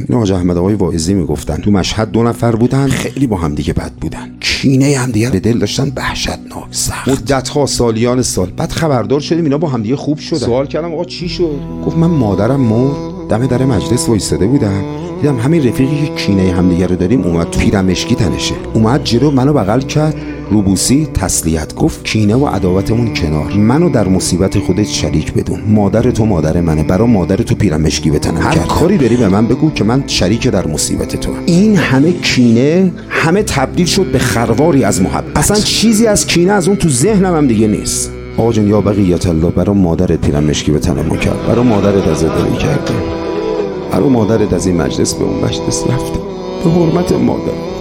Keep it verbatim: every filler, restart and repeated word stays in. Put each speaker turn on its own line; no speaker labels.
اینو حاج احمد آقای واعظی میگفتن. تو مشهد دو نفر بودن، خیلی با هم دیگه بد بودن، کینه هم دیگه به دل داشتن، وحشتناک، سخت. مدت ها، سالیان سال بعد خبردار شدیم اینا با هم دیگه خوب شدن. سوال کردم آقا چی شد؟ گفت من مادرم مرد، دم در مجلس وایساده بودم، دیدم همین رفیقی که کینه همدیگه رو داریم اومد تو پیرمشکی تنشه، اومد جلو منو بغل کرد، روبوسی تسلیت، گفت کینه و عداوتمون کنار، منو در مصیبت خودت شریک بدون، مادر تو مادر منه، برا مادر تو پیرمشکی به تنم کردم، هر کاری داری به من بگو که من شریک در مصیبت تو. این همه کینه همه تبدیل شد به خرواری از محبت. اصلا چیزی از کینه از اون تو ذهنم هم دیگه نیست. آقا جون یا بقیت الله، برا مادرت پیرمشکی به تنم کرد، برا مادرت عزاداری کردم، برا مادرت از این مجلس به اون مجلس رفتم، به حرمت مادر.